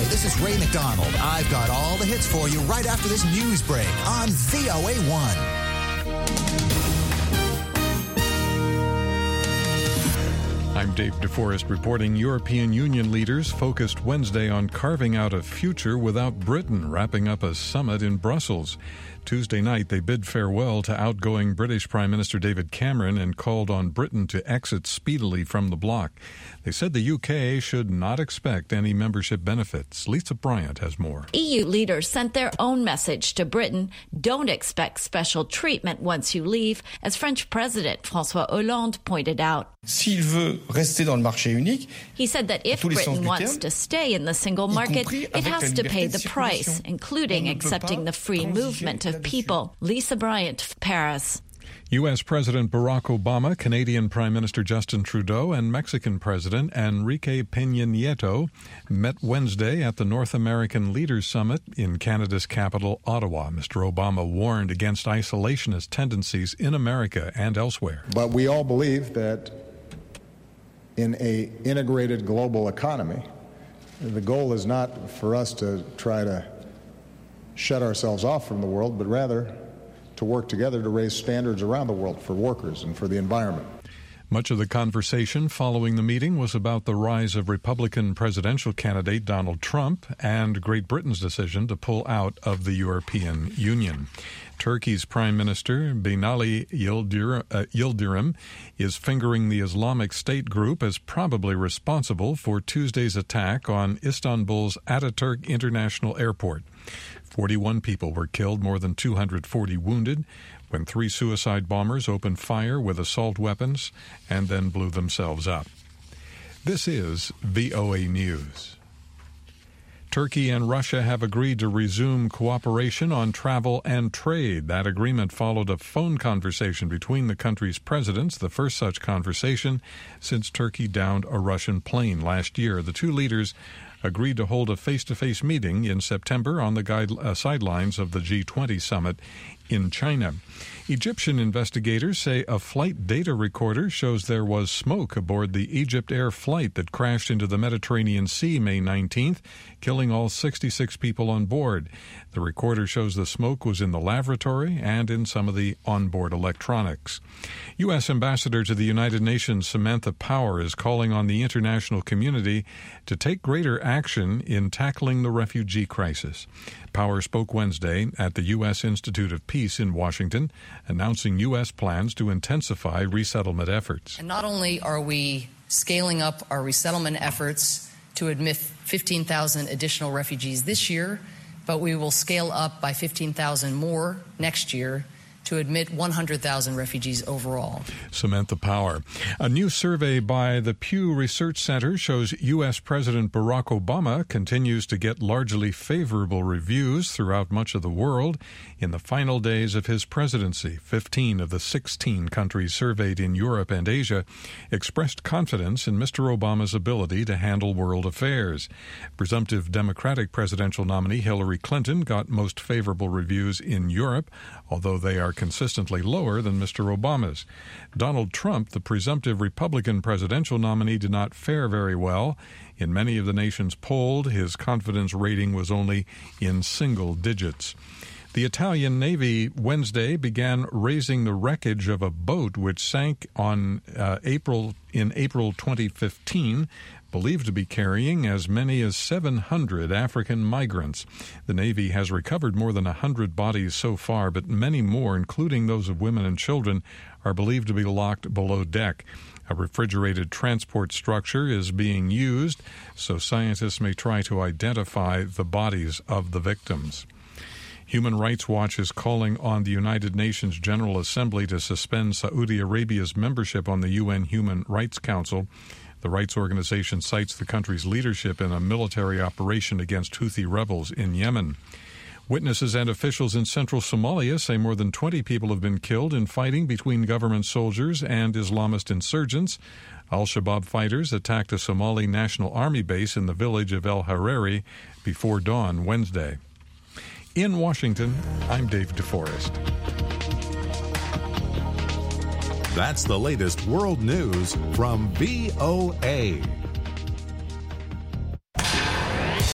this is Ray McDonald. I've got all the hits for you right after this news break on VOA1. I'm Dave DeForest reporting. European Union leaders focused Wednesday on carving out a future without Britain, wrapping up a summit in Brussels. Tuesday night, they bid farewell to outgoing British Prime Minister David Cameron and called on Britain to exit speedily from the bloc. They said the UK should not expect any membership benefits. Lisa Bryant has more. EU leaders sent their own message to Britain. Don't expect special treatment once you leave, as French President François Hollande pointed out. S'il veut rester dans le marché unique, he said that if Britain wants to stay in the single market, it has to pay the price, including accepting the free movement of people. Lisa Bryant, Paris. U.S. President Barack Obama, Canadian Prime Minister Justin Trudeau, and Mexican President Enrique Peña Nieto met Wednesday at the North American Leaders Summit in Canada's capital, Ottawa. Mr. Obama warned against isolationist tendencies in America and elsewhere. But we all believe that in an integrated global economy, the goal is not for us to try to shut ourselves off from the world, but rather to work together to raise standards around the world for workers and for the environment. Much of the conversation following the meeting was about the rise of Republican presidential candidate Donald Trump and Great Britain's decision to pull out of the European Union. Turkey's Prime Minister Binali Yildirim is fingering the Islamic State group as probably responsible for Tuesday's attack on Istanbul's Ataturk International Airport. 41 people were killed, more than 240 wounded, when 3 suicide bombers opened fire with assault weapons and then blew themselves up. This is VOA News. Turkey and Russia have agreed to resume cooperation on travel and trade. That agreement followed a phone conversation between the countries' presidents, the first such conversation since Turkey downed a Russian plane last year. The two leaders agreed to hold a face-to-face meeting in September on the sidelines of the G20 summit in China. Egyptian investigators say a flight data recorder shows there was smoke aboard the Egypt Air flight that crashed into the Mediterranean Sea May 19th, killing all 66 people on board. The recorder shows the smoke was in the lavatory and in some of the onboard electronics. U.S. Ambassador to the United Nations Samantha Power is calling on the international community to take greater action in tackling the refugee crisis. Power spoke Wednesday at the U.S. Institute of Peace in Washington, announcing U.S. plans to intensify resettlement efforts. And not only are we scaling up our resettlement efforts to admit 15,000 additional refugees this year, but we will scale up by 15,000 more next year to admit 100,000 refugees overall. Samantha Power. A new survey by the Pew Research Center shows U.S. President Barack Obama continues to get largely favorable reviews throughout much of the world. In the final days of his presidency, 15 of the 16 countries surveyed in Europe and Asia expressed confidence in Mr. Obama's ability to handle world affairs. Presumptive Democratic presidential nominee Hillary Clinton got most favorable reviews in Europe, although they are consistently lower than Mr. Obama's. Donald Trump, the presumptive Republican presidential nominee, did not fare very well. In many of the nations polled, his confidence rating was only in single digits. The Italian Navy Wednesday began raising the wreckage of a boat which sank in April 2015, believed to be carrying as many as 700 African migrants. The Navy has recovered more than 100 bodies so far, but many more, including those of women and children, are believed to be locked below deck. A refrigerated transport structure is being used, so scientists may try to identify the bodies of the victims. Human Rights Watch is calling on the United Nations General Assembly to suspend Saudi Arabia's membership on the UN Human Rights Council. The rights organization cites the country's leadership in a military operation against Houthi rebels in Yemen. Witnesses and officials in central Somalia say more than 20 people have been killed in fighting between government soldiers and Islamist insurgents. Al-Shabaab fighters attacked a Somali National Army base in the village of El Hariri before dawn Wednesday. In Washington, I'm Dave DeForest. That's the latest world news from VOA.